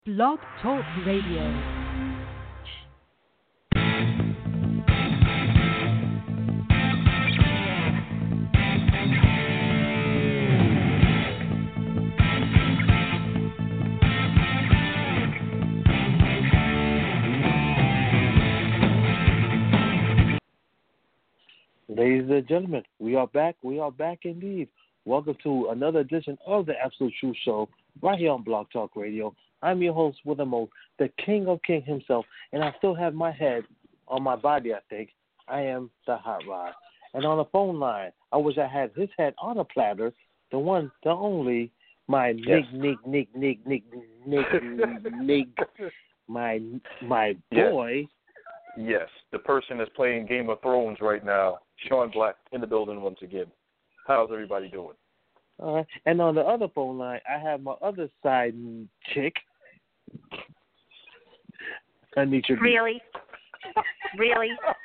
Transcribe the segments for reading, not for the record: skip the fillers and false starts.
Blog Talk Radio. Ladies and gentlemen, we are back. We are back indeed. Welcome to another edition of the Absolute Truth Show right here on Blog Talk Radio. I'm your host with the most, the King of King himself, and I still have my head on my body, I think. I am the Hot Rod. And on the phone line, I wish I had his head on a platter, the one, the only, my Nick, my boy. Yes, the person that's playing Game of Thrones right now, Sean Black, in the building once again. How's everybody doing? All right. And on the other phone line, I have my other side chick, Anitra. Really? Really?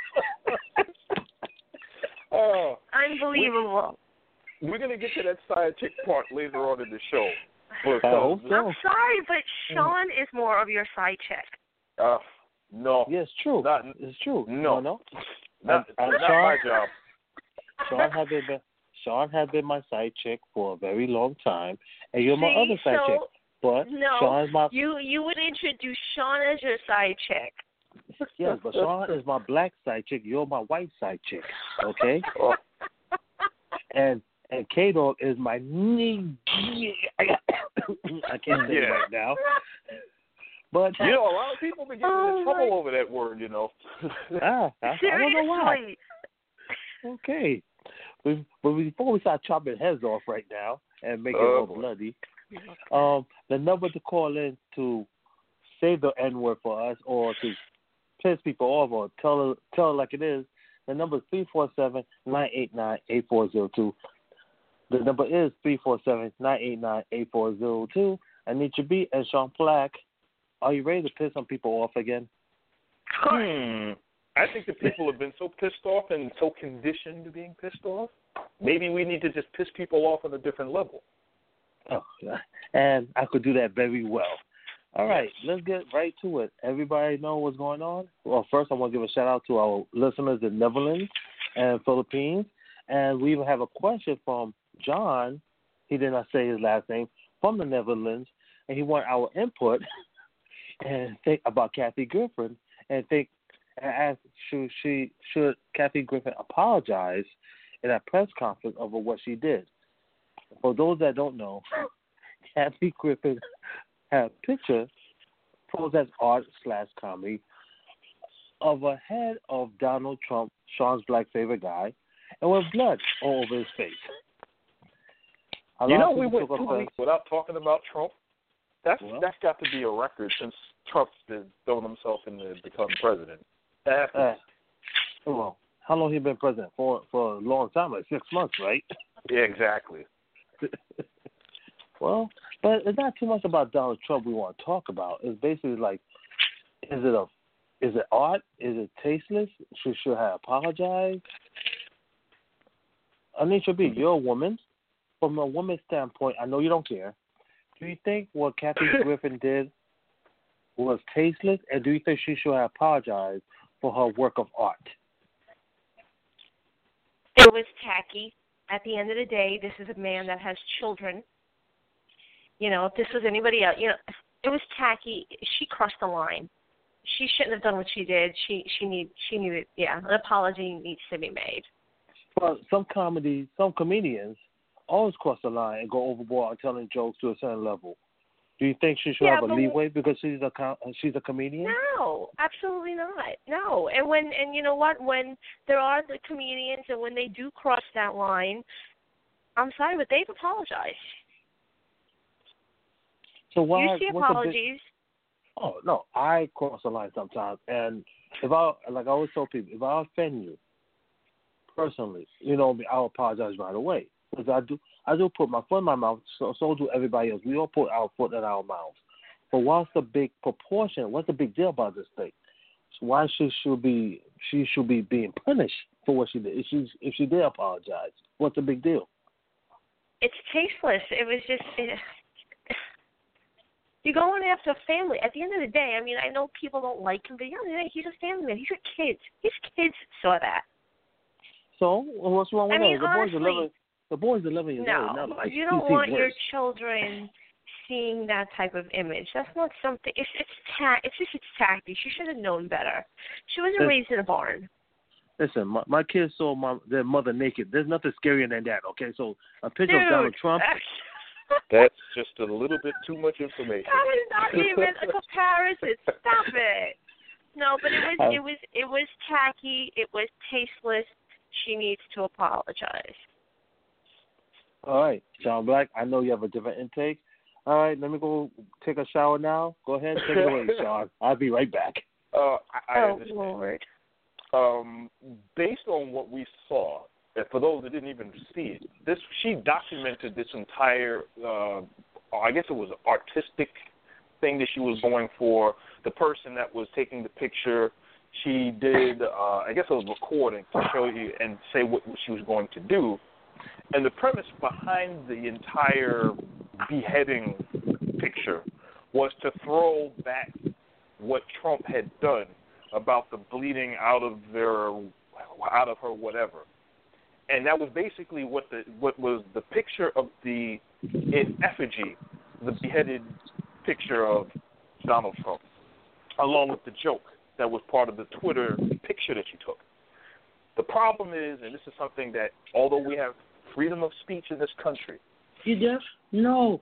Oh, unbelievable. We're going to get to that side chick part later on in the show. I hope so. I'm sorry, but Sean is more of your side chick. No. Yes, true. It's true. No. Not my job. Sean has been my side chick for a very long time, and you're my other side chick. But no, Sean's my you would introduce Sean as your side chick. Yes, but Sean is my black side chick. You're my white side chick. Okay. And K-Dog is my I can't say it right now. But a lot of people been getting in trouble over that word, I don't know why. Okay. But before we start chopping heads off right now and make it all bloody, the number to call in to say the N-word for us or to piss people off or tell it like it is, the number is 347-989-8402. The number is 347-989-8402. Anitra B and Sean Black, are you ready to piss some people off again? I think the people have been so pissed off and so conditioned to being pissed off. Maybe we need to just piss people off on a different level. Oh, and I could do that very well. All right, let's get right to it. Everybody know what's going on? Well, first I want to give a shout-out to our listeners in Netherlands and Philippines. And we even have a question from John. He did not say his last name, from the Netherlands. And he wanted our input and think about Kathy Griffin and ask should Kathy Griffin apologize in a press conference over what she did. For those that don't know, Kathy Griffin had a picture posed as art/comedy of a head of Donald Trump, Sean's black favorite guy, and with blood all over his face. We went 2 weeks without talking about Trump. That's got to be a record since Trump's been throwing himself in to become president. Well, how long he been president? For a long time, like 6 months, right? Yeah, exactly. Well, but it's not too much about Donald Trump we want to talk about. It's basically like, is it art? Is it tasteless? Should I apologize? Anitra B, you're a woman. From a woman's standpoint, I know you don't care. Do you think what Kathy Griffin did was tasteless, and do you think she should apologize for her work of art? It was tacky. At the end of the day, this is a man that has children. If this was anybody else, it was tacky. She crossed the line. She shouldn't have done what she did. She needed, an apology needs to be made. Well, some comedians always cross the line and go overboard on telling jokes to a certain level. Do you think she should have a leeway because she's a comedian? No, absolutely not. No, and you know what? When there are the comedians and when they do cross that line, I'm sorry, but they've apologized. So why? You see apologies. Oh no, I cross the line sometimes, and if I always tell people, if I offend you personally, I'll apologize right away. Because I do put my foot in my mouth, so do everybody else. We all put our foot in our mouth. But what's the big proportion? What's the big deal about this thing? So why she should be being punished for what she did? If she did apologize, what's the big deal? It's tasteless. It was just You're going after family. At the end of the day, I mean, I know people don't like him, but at the end of the day, he's a family man. He's got kids. His kids saw that. So what's wrong with I mean, that? honestly, The boy's 11 years old. no, Not like you don't he's want your worse. children seeing that type of image. That's not something. It's tacky. She should have known better. She wasn't raised in a barn. Listen, my kids saw their mother naked. There's nothing scarier than that. Okay, so a picture of Donald Trump. That's just a little bit too much information. That is not even a comparison. Stop it. No, but it was tacky. It was tasteless. She needs to apologize. All right, Sean Black, I know you have a different intake. All right, let me go take a shower now. Go ahead, take it away, Sean. I'll be right back. I understand. Lord. Based on what we saw, and for those that didn't even see it, she documented this entire, I guess it was an artistic thing that she was going for. The person that was taking the picture, she did, I guess it was recording to show you and say what she was going to do. And the premise behind the entire beheading picture was to throw back what Trump had done about the bleeding out of her whatever. And that was basically what was the picture of in effigy, the beheaded picture of Donald Trump, along with the joke that was part of the Twitter picture that she took. The problem is, and this is something that, although we have freedom of speech in this country. You deaf? No.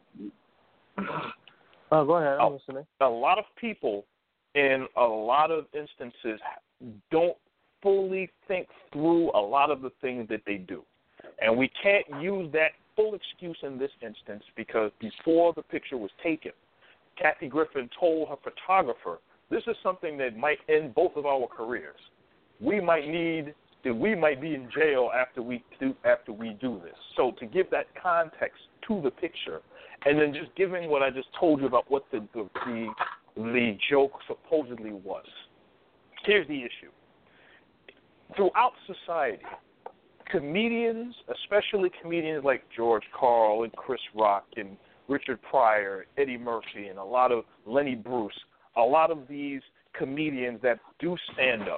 Go ahead, I'm listening. A lot of people, in a lot of instances, don't fully think through a lot of the things that they do. And we can't use that full excuse in this instance because before the picture was taken, Kathy Griffin told her photographer, this is something that might end both of our careers. We might be in jail after we do this. So to give that context to the picture, and then just giving what I just told you about what the joke supposedly was. Here's the issue. Throughout society, comedians, especially comedians like George Carl and Chris Rock and Richard Pryor, Eddie Murphy, and a lot of Lenny Bruce, a lot of these comedians that do stand up,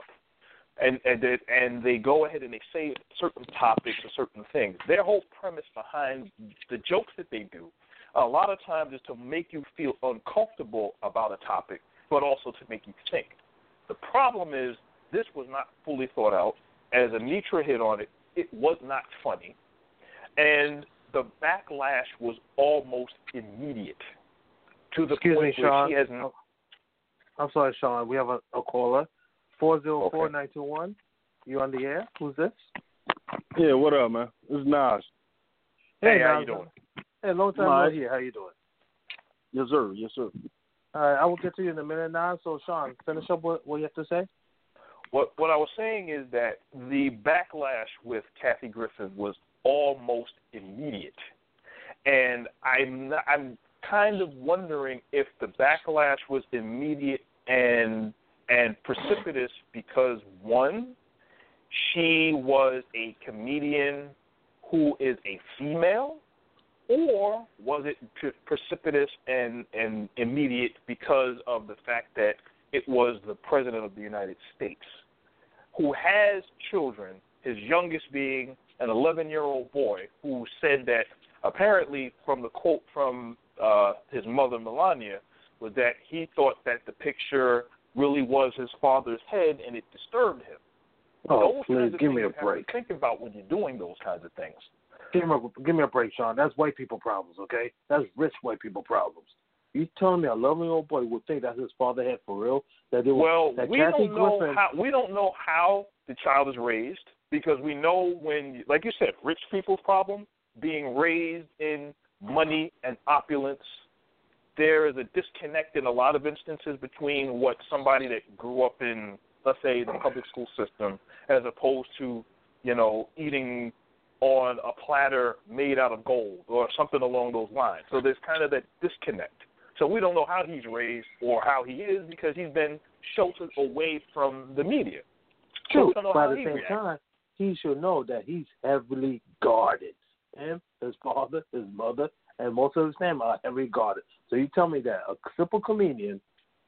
and they go ahead and they say certain topics or certain things. Their whole premise behind the jokes that they do, a lot of times, is to make you feel uncomfortable about a topic, but also to make you think. The problem is this was not fully thought out. As Anitra hit on it, it was not funny, and the backlash was almost immediate to the point where she hasn't. I'm sorry, Sean. We have a caller. 404-921. You on the air? Who's this? Yeah, what up, man? This is Nas. Hey, how you doing? Hey, long time no here. How you doing? Yes, sir. Yes, sir. All right, I will get to you in a minute now. So, Sean, finish up what you have to say. What I was saying is that the backlash with Kathy Griffin was almost immediate, and I'm kind of wondering if the backlash was immediate and precipitous because, one, she was a comedian who is a female, or was it precipitous and immediate because of the fact that it was the President of the United States who has children, his youngest being an 11-year-old boy who said that apparently from the quote from his mother, Melania, was that he thought that the picture really was his father's head and it disturbed him. Oh, please, give me a break. Think about when you're doing those kinds of things. Give me a break, Sean. That's white people problems, okay? That's rich white people problems. You telling me a 11-year-old boy would think that's his father head for real? We don't know how the child is raised because we know when, like you said, rich people's problem, being raised in money and opulence, there is a disconnect in a lot of instances between what somebody that grew up in, let's say, the public school system, as opposed to, eating on a platter made out of gold or something along those lines. So there's kind of that disconnect. So we don't know how he's raised or how he is because he's been sheltered away from the media. True, so but at the same time, he should know that he's heavily guarded. Him, his father, his mother, and most of his family are heavily guarded. So you tell me that a simple comedian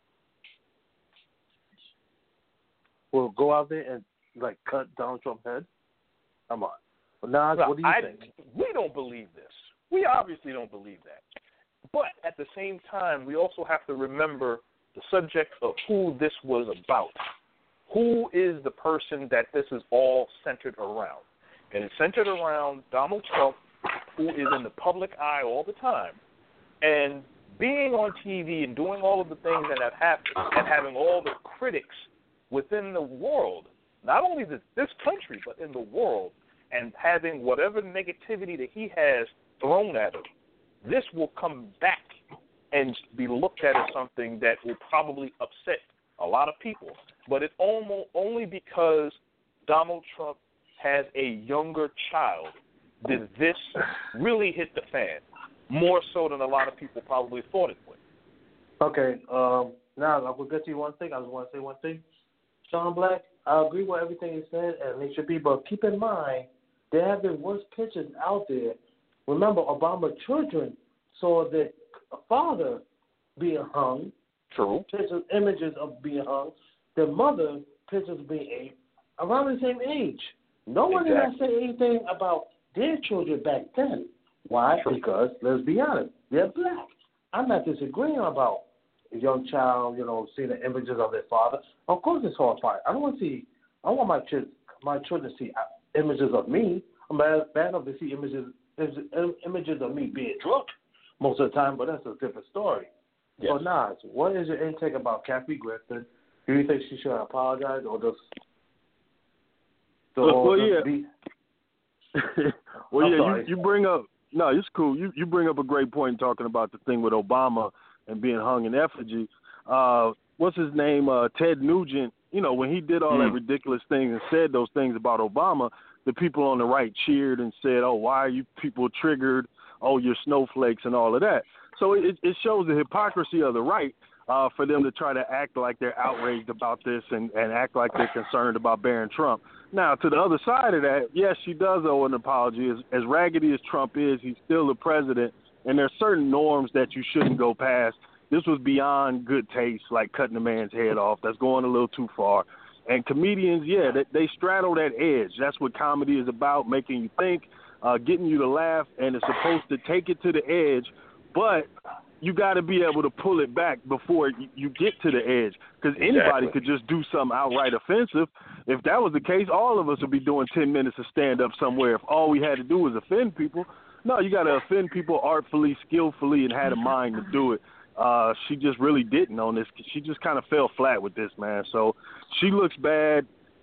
will go out there and, like, cut Donald Trump's head? Come on. But Nas, what do you think? We don't believe this. We obviously don't believe that. But at the same time, we also have to remember the subject of who this was about. Who is the person that this is all centered around? And it's centered around Donald Trump, who is in the public eye all the time. And being on TV and doing all of the things that have happened and having all the critics within the world, not only this country, but in the world, and having whatever negativity that he has thrown at him, this will come back and be looked at as something that will probably upset a lot of people. But it's only because Donald Trump has a younger child did this really hit the fan, more so than a lot of people probably thought it would. Okay, now I will get to you one thing. I just want to say one thing. Sean Black, I agree with everything you said, and it should be, but keep in mind, there have been worse pictures out there. Remember, Obama children saw their father being hung. True. Pictures, images of being hung. Their mother, pictures of being aped, around the same age. No one did not say anything about their children back then. Why? True. Because, let's be honest, they're black. I'm not disagreeing about a young child, seeing the images of their father. Of course it's horrifying. I want my children to see images of me. I'm bad enough to see images of me being drunk most of the time, but that's a different story. Yes. So, Nas, what is your intake about Kathy Griffin? Do you think she should apologize or just... You bring up... No, it's cool. You bring up a great point talking about the thing with Obama and being hung in effigy. What's his name? Ted Nugent. When he did all that ridiculous things and said those things about Obama, the people on the right cheered and said, oh, why are you people triggered? Oh, you're snowflakes and all of that. So it shows the hypocrisy of the right for them to try to act like they're outraged about this and act like they're concerned about Barron Trump. Now, to the other side of that, yes, she does owe an apology. As raggedy as Trump is, he's still the president, and there's certain norms that you shouldn't go past. This was beyond good taste, like cutting a man's head off. That's going a little too far. And comedians, they straddle that edge. That's what comedy is about, making you think, getting you to laugh, and it's supposed to take it to the edge, but you got to be able to pull it back before you get to the edge, because anybody could just do something outright offensive. If that was the case, all of us would be doing 10 minutes of stand-up somewhere if all we had to do was offend people. No, you got to offend people artfully, skillfully, and had a mind to do it. She just really didn't on this. She just kind of fell flat with this, man. So she looks bad.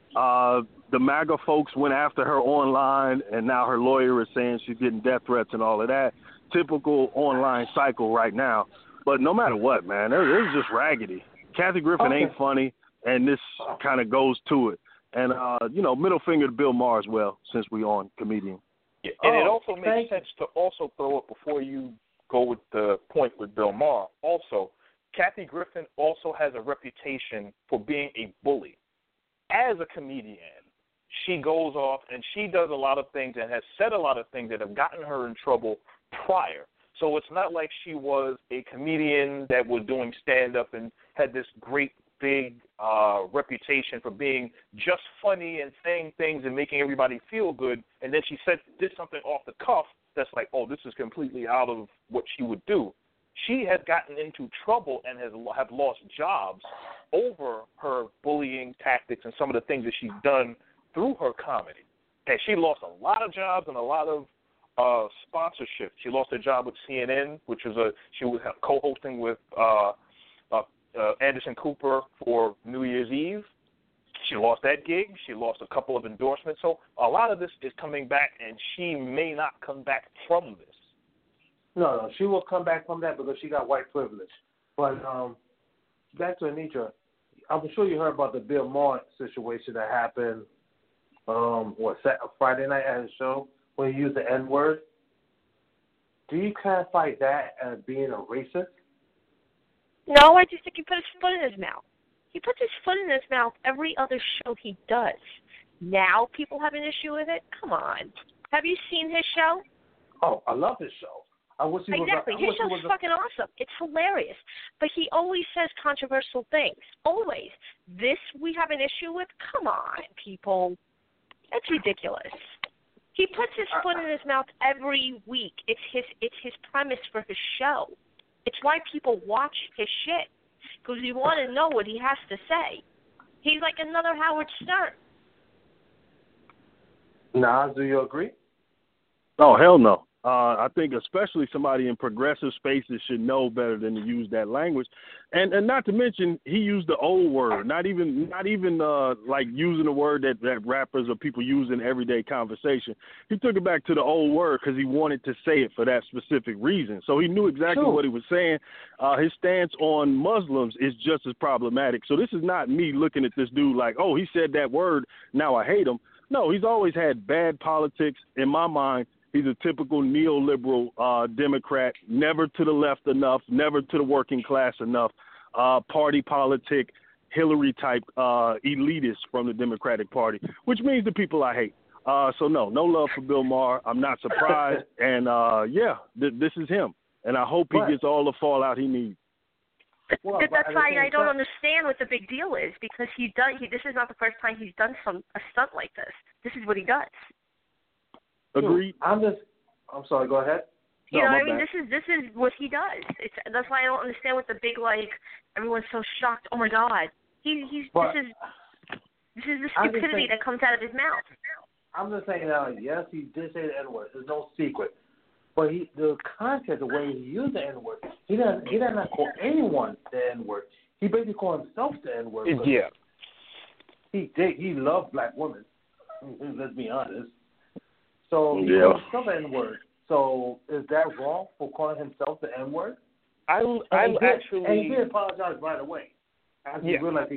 The MAGA folks went after her online, and now her lawyer is saying she's getting death threats and all of that. Typical online cycle right now. But no matter what, man, it was just raggedy. Kathy Griffin ain't funny, and this kind of goes to it. And, middle finger to Bill Maher as well, since we on comedian. Yeah, and it also makes sense to also throw up before you go with the point with Bill Maher. Also, Kathy Griffin also has a reputation for being a bully. As a comedian, she goes off and she does a lot of things and has said a lot of things that have gotten her in trouble prior. So it's not like she was a comedian that was doing stand-up and had this great big reputation for being just funny and saying things and making everybody feel good, and then she did something off the cuff that's like, oh, this is completely out of what she would do. She has gotten into trouble and have lost jobs over her bullying tactics and some of the things that she's done through her comedy. And she lost a lot of jobs and a lot of sponsorship. She lost her job with CNN, which was she was co-hosting with Anderson Cooper for New Year's Eve. She lost that gig. She lost a couple of endorsements. So a lot of this is coming back, and she may not come back from this. No, she will come back from that because she got white privilege. But back to Anitra, I'm sure you heard about the Bill Maher situation that happened Friday night at his show when he used the N-word. Do you classify that as being a racist? No, I just think he put his foot in his mouth. He puts his foot in his mouth every other show he does. Now people have an issue with it? Come on. Have you seen his show? Oh, I love his show. I wish he was. Exactly. His show's fucking awesome. It's hilarious. But he always says controversial things. Always. This we have an issue with? Come on, people. That's ridiculous. He puts his foot in his mouth every week. It's his premise for his show. It's why people watch his shit. Because we want to know what he has to say. He's like another Howard Stern. Nas, do you agree? Oh, hell no. I think especially somebody in progressive spaces should know better than to use that language, and not to mention he used the old word, not even like using a word that rappers or people use in everyday conversation. He took it back to the old word because he wanted to say it for that specific reason. So he knew exactly what he was saying. His stance on Muslims is just as problematic. So this is not me looking at this dude like, oh, he said that word, now I hate him. No, he's always had bad politics in my mind. He's a typical neoliberal Democrat, never to the left enough, never to the working class enough, party politic, Hillary-type elitist from the Democratic Party, which means the people I hate. So, no love for Bill Maher. I'm not surprised. And, this is him. And I hope he gets all the fallout he needs. Well, that's why I don't understand what the big deal is, because this is not the first time he's done a stunt like this. This is what he does. Agreed. I'm sorry. Go ahead. You know what I mean? This is what he does. That's why I don't understand what the big everyone's so shocked. Oh my God, this is the stupidity that comes out of his mouth. I'm just saying that yes, he did say the N-word. There's no secret, but the context, the way he used the N-word, he does not call anyone the N-word. He basically called himself the N-word. Yeah. He loved black women. Let's be honest. So he called himself the N-word. So is that wrong for calling himself the N-word? And he did apologize right away after he realized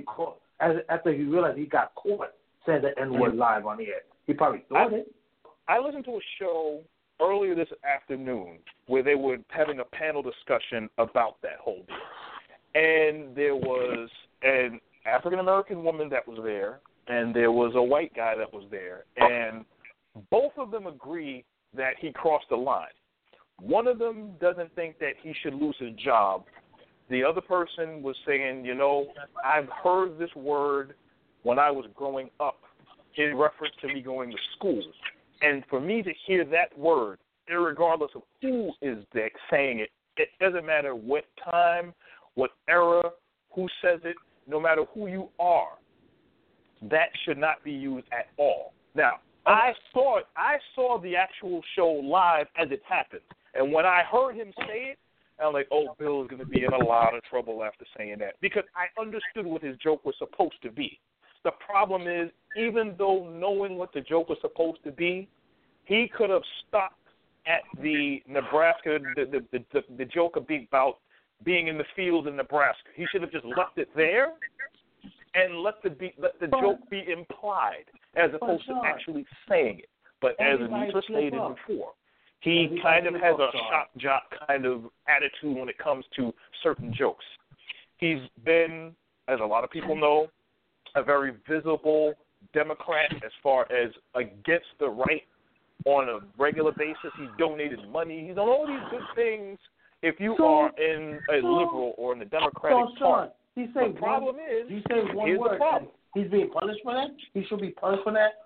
he got caught saying the N-word live on the air. He probably thought it. I listened to a show earlier this afternoon where they were having a panel discussion about that whole deal. And there was an African-American woman that was there, and there was a white guy that was there. And both of them agree that he crossed the line. One of them doesn't think that he should lose his job. The other person was saying, I've heard this word when I was growing up in reference to me going to school. And for me to hear that word, irregardless of who is saying it, it doesn't matter what time, what era, who says it, no matter who you are, that should not be used at all. Now, I saw the actual show live as it happened. And when I heard him say it, I'm like, oh, Bill is going to be in a lot of trouble after saying that. Because I understood what his joke was supposed to be. The problem is, even though knowing what the joke was supposed to be, he could have stopped at the Nebraska, the joke about being in the fields in Nebraska. He should have just left it there and let the joke be implied as opposed to actually saying it. But as Anitra stated before, he kind of has a shock jock kind of attitude when it comes to certain jokes. He's been, as a lot of people know, a very visible Democrat as far as against the right on a regular basis. He's donated money. He's done all these good things if you are in a liberal or in the Democratic Party. The problem is, here's the problem. He's being punished for that? He should be punished for that?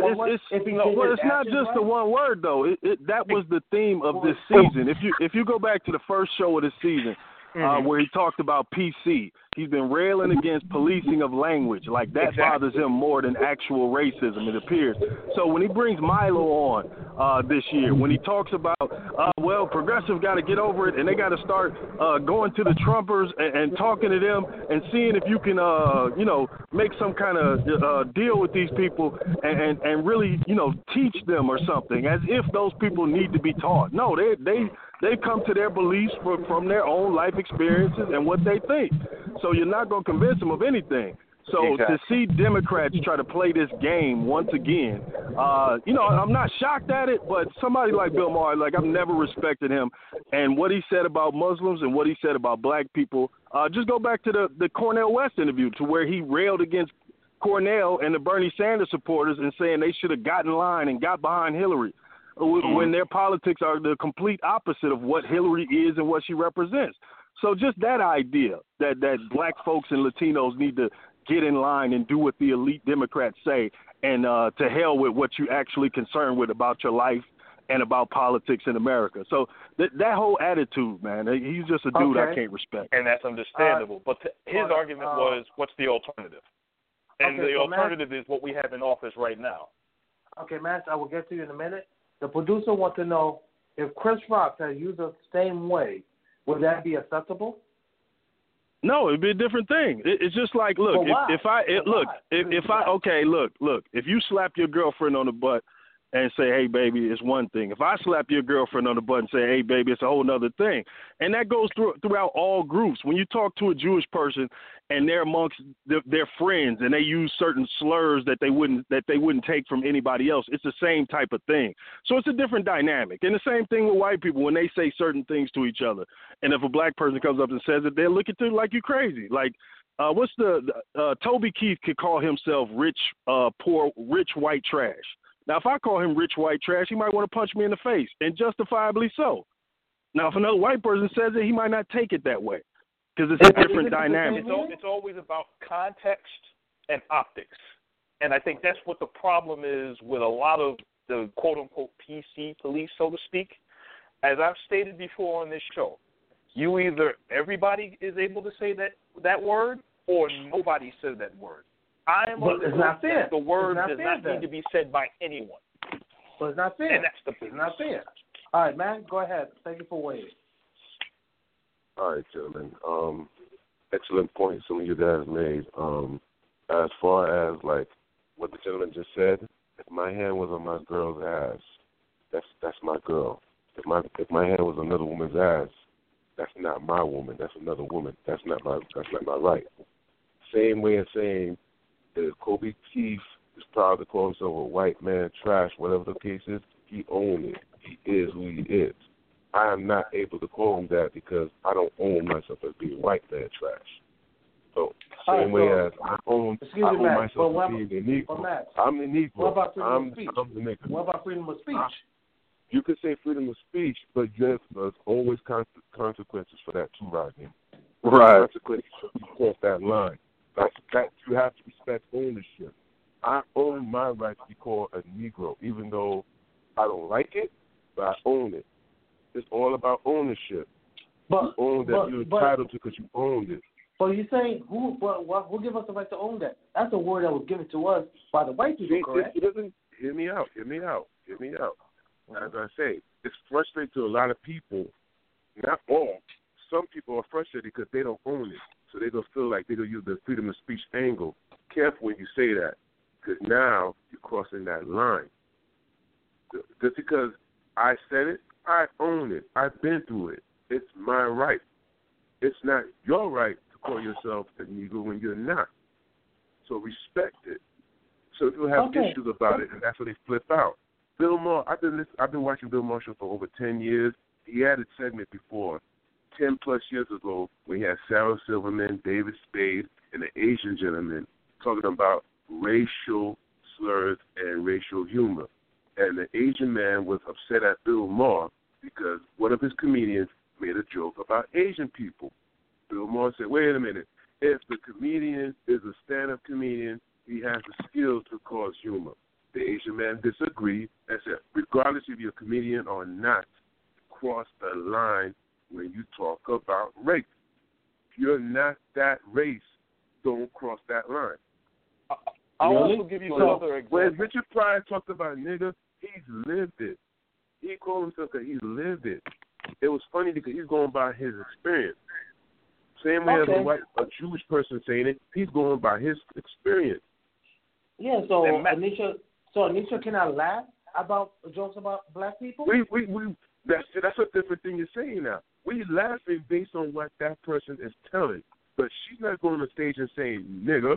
It's not just the one word, though. That was the theme of this season. If you go back to the first show of the season, where he talked about PC, he's been railing against policing of language. Like, that bothers him more than actual racism, it appears. So when he brings Milo on this year, when he talks about, progressive got to get over it, and they got to start going to the Trumpers and talking to them and seeing if you can, make some kind of deal with these people and really, teach them or something, as if those people need to be taught. No, they come to their beliefs from their own life experiences and what they think. So you're not going to convince them of anything. So to see Democrats try to play this game once again, I'm not shocked at it, but somebody like Bill Maher, I've never respected him. And what he said about Muslims and what he said about black people, just go back to the Cornel West interview, to where he railed against Cornel and the Bernie Sanders supporters and saying they should have gotten in line and got behind Hillary. when their politics are the complete opposite of what Hillary is and what she represents. So just that idea that black folks and Latinos need to get in line and do what the elite Democrats say, and to hell with what you actually concerned with about your life and about politics in America. So that whole attitude, man, he's just a dude I can't respect. And that's understandable. But his argument was, what's the alternative? And the alternative is what we have in office right now. Okay, Max, I will get to you in a minute. The producer wants to know if Chris Rock had used the same way, would that be acceptable? No, it'd be a different thing. It's just like, look, if you slap your girlfriend on the butt and say, hey, baby, it's one thing. If I slap your girlfriend on the butt and say, hey, baby, it's a whole other thing. And that goes throughout all groups. When you talk to a Jewish person and they're amongst their friends and they use certain slurs that they wouldn't take from anybody else, it's the same type of thing. So it's a different dynamic. And the same thing with white people when they say certain things to each other. And if a black person comes up and says it, they'll look at you like you're crazy. Like, Toby Keith could call himself rich white trash. Now, if I call him rich white trash, he might want to punch me in the face, and justifiably so. Now, if another white person says it, he might not take it that way because it's a different dynamic. It's always about context and optics. And I think that's what the problem is with a lot of the quote-unquote PC police, so to speak. As I've stated before on this show, everybody is able to say that word or nobody says that word. It's not fair. The word does not need to be said by anyone. But it's not fair. And that's the It's not fair. All right, man, go ahead. Thank you for waiting. All right, gentlemen. Excellent point some of you guys made. As far as like what the gentleman just said, if my hand was on my girl's ass, that's my girl. If my hand was on another woman's ass, that's not my woman. That's another woman. That's not my right. Same way of saying that Kobe Keith is proud to call himself a white man, trash, whatever the case is. He owns it. He is who he is. I am not able to call him that because I don't own myself as being white man, trash. So same way as I own myself as being a Negro. I'm the Negro. What about freedom of speech? I'm the nigga. What about freedom of speech? You could say freedom of speech, but there's always consequences for that too, Rodney. Right. Consequences if you cross that line. That you have to respect ownership. I own my right to be called a Negro, even though I don't like it, but I own it. It's all about ownership. You own that you're entitled to because you owned it. But you're saying who give us the right to own that? That's a word that was given to us by the white people, correct? It doesn't. Hear me out. As I say, it's frustrating to a lot of people. Not all. Some people are frustrated because they don't own it. So they're going to feel like they're going to use the freedom of speech angle. Careful when you say that, because now you're crossing that line. Just because I said it, I own it. I've been through it. It's my right. It's not your right to call yourself a Negro when you're not. So respect it. So people have issues about it, and that's where they flip out. Bill Maher, I've been watching Bill Maher show for over 10 years. He had a segment before, 10-plus years ago, when he had Sarah Silverman, David Spade, and an Asian gentleman talking about racial slurs and racial humor. And the Asian man was upset at Bill Maher because one of his comedians made a joke about Asian people. Bill Maher said, wait a minute, if the comedian is a stand-up comedian, he has the skills to cause humor. The Asian man disagreed and said, regardless if you're a comedian or not, cross the line when you talk about race. If you're not that race, don't cross that line. I'll also give you another example. When Richard Pryor talked about nigga, he's lived it. He called himself that he lived it. It was funny because he's going by his experience. Same way as a Jewish person saying it, he's going by his experience. Yeah, so Anisha cannot laugh about jokes about black people? That's a different thing you're saying now. We're laughing based on what that person is telling. But she's not going on stage and saying nigga.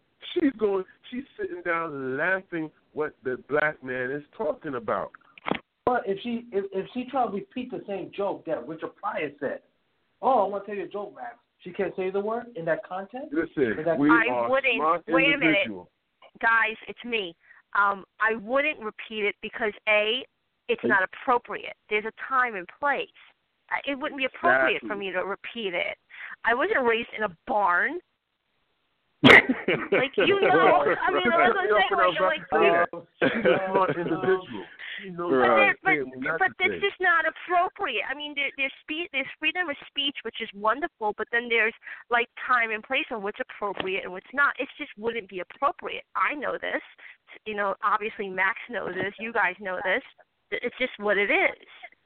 She's sitting down laughing what the black man is talking about. But if she try to repeat the same joke that Richard Pryor said, I want to tell you a joke, Max. She can't say the word in that context? Listen, wait a minute. Guys, it's me. I wouldn't repeat it because, A, it's not appropriate. There's a time and place. It wouldn't be appropriate for me to repeat it. I wasn't raised in a barn. Like, you know, I mean, I was but this is not appropriate. I mean, there's freedom of speech, which is wonderful, but then there's like time and place on what's appropriate and what's not. It just wouldn't be appropriate. I know this. You know, obviously Max knows this. You guys know this. It's just what it is.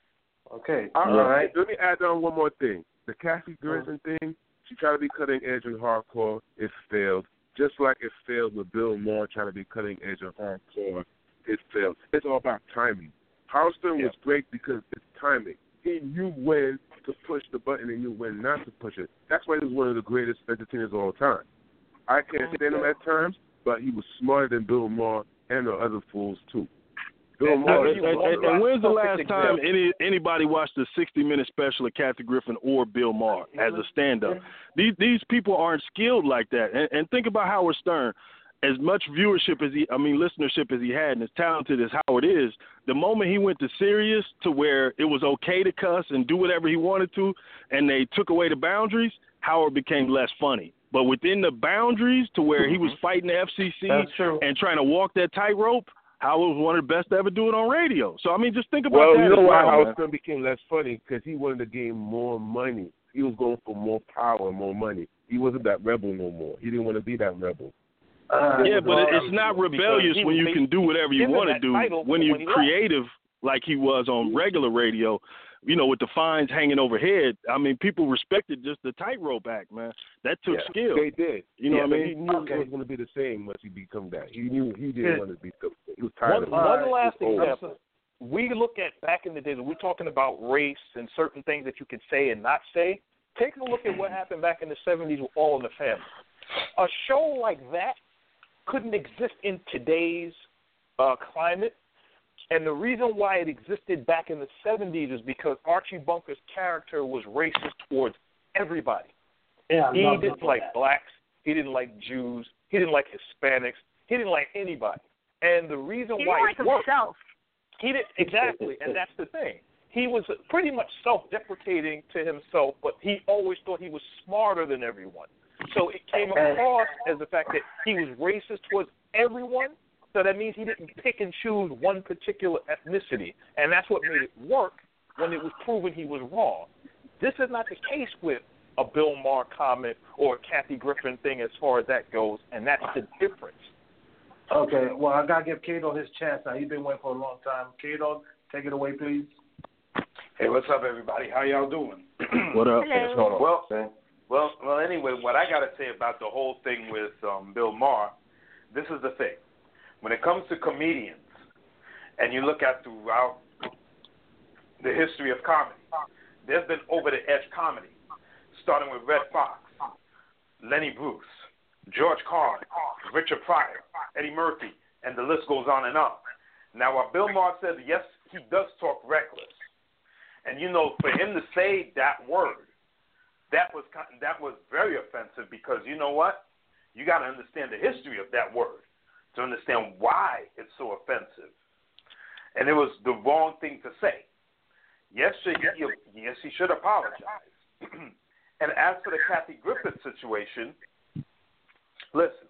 Okay. All right. Let me add on one more thing. The Kathy Griffin thing, she tried to be cutting edge and hardcore. It failed. Just like it failed with Bill Maher trying to be cutting edge and hardcore. It failed. It's all about timing. Howard Stern was great because it's timing. He knew when to push the button and knew when not to push it. That's why he was one of the greatest entertainers of all time. I can't stand him at times, but he was smarter than Bill Maher and the other fools, too. And when's the last time anybody watched a 60-minute special of Kathy Griffin or Bill Maher as a stand-up? These people aren't skilled like that. And think about Howard Stern. As much listenership as he had, and as talented as Howard is, the moment he went to Sirius to where it was okay to cuss and do whatever he wanted to, and they took away the boundaries, Howard became less funny. But within the boundaries to where he was fighting the FCC and trying to walk that tightrope, Howard was one of the best to ever do it on radio. So, I mean, just think about that. Well, you know why Howard Stern became less funny? Because he wanted to gain more money. He was going for more power and more money. He wasn't that rebel no more. He didn't want to be that rebel. But it's not rebellious when you can do whatever you want to do. When you're creative, like he was on regular radio, you know, with the fines hanging overhead, I mean, people respected just the tightrope act, man. That took skill. They did. You know what I mean? He knew it was going to be the same once he become that. He knew he didn't want to be the same. He was tired of it. One last example. We look at back in the days, we're talking about race and certain things that you can say and not say. Take a look at what happened back in the 70s with All in the Family. A show like that couldn't exist in today's climate. And the reason why it existed back in the 70s is because Archie Bunker's character was racist towards everybody. Yeah, he didn't like blacks. He didn't like Jews. He didn't like Hispanics. He didn't like anybody. And the reason why it worked, he didn't exactly. And that's the thing. He was pretty much self-deprecating to himself, but he always thought he was smarter than everyone. So it came across as the fact that he was racist towards everyone. So that means he didn't pick and choose one particular ethnicity. And that's what made it work when it was proven he was wrong. This is not the case with a Bill Maher comment or a Kathy Griffin thing as far as that goes, and that's the difference. Okay, well, I got to give Kato his chance now. He's been waiting for a long time. Kato, take it away, please. Hey, what's up, everybody? How y'all doing? What up? Hello. Well, anyway, what I got to say about the whole thing with Bill Maher, this is the thing. When it comes to comedians, and you look at throughout the history of comedy, there's been over-the-edge comedy, starting with Red Fox, Lenny Bruce, George Carlin, Richard Pryor, Eddie Murphy, and the list goes on and on. Now, what Bill Maher says, yes, he does talk reckless. And, you know, for him to say that word, that was very offensive because, you know what? You got to understand the history of that word to understand why it's so offensive. And it was the wrong thing to say. Yes, he should apologize. And as for the Kathy Griffin situation, listen,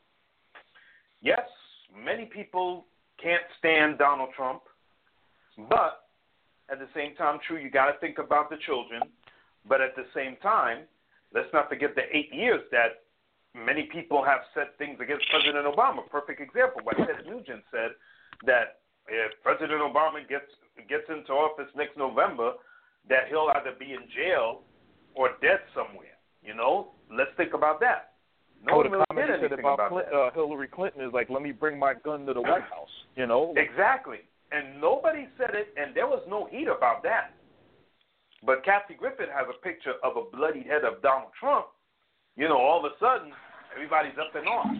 yes, many people can't stand Donald Trump, but at the same time, true, you got to think about the children. But at the same time, let's not forget the 8 years that many people have said things against President Obama. Perfect example. What Ted Nugent said that if President Obama gets into office next November, that he'll either be in jail or dead somewhere. You know, let's think about that. No one really did anything about that. Hillary Clinton is like, let me bring my gun to the White House. You know, exactly. And nobody said it, and there was no heat about that. But Kathy Griffin has a picture of a bloody head of Donald Trump. You know, all of a sudden, everybody's up in arms.